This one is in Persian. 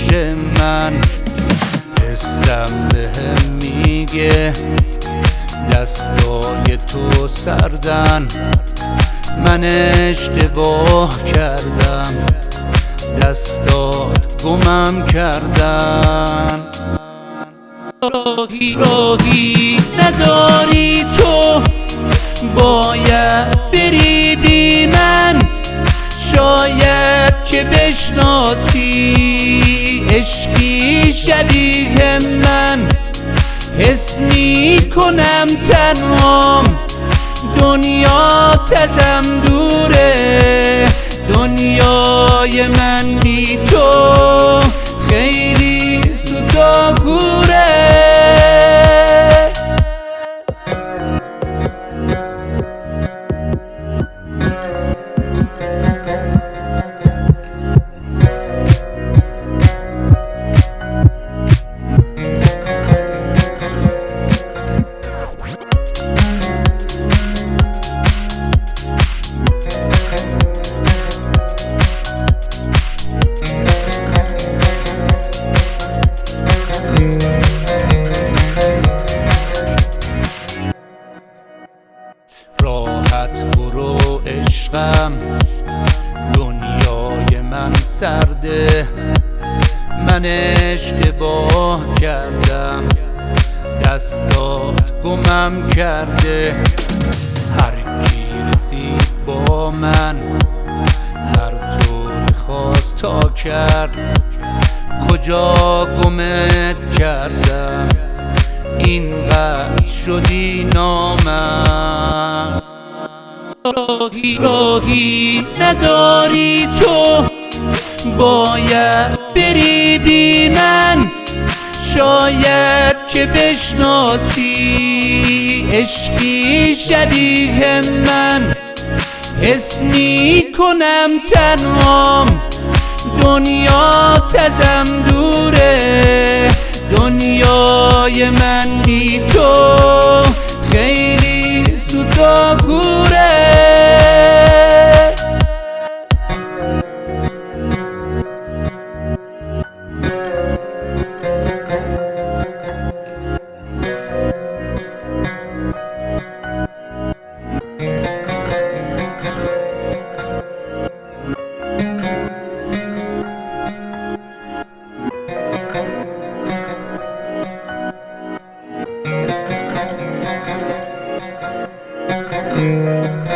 پیش من. حسم بهم میگه دستای تو سردن، من اشتباه کردم، دستات گمم کردن. راهی نداری تو، باید بری بی من. شاید که بشناسی عشقی شبیه من. حس میکنم تنهام، دنیا ازم دوره. دنیای من بی تو خیلی سوتاگوره. راحت برو عشقم، دنیای من سرده. من اشتباه کردم، دستات گمم کرده. هر کی رسید با من هر طور خواست تا کرد. کجا گمت کردم اینقدر شدی نامرد. راهی نداری تو، باید بری بی من. شاید که بشناسی عشقی شبیه من. حس میکنم تنهام، دنیا ازم دوره. دنیای من بی تو خیلی سوتاگوره. Thank you.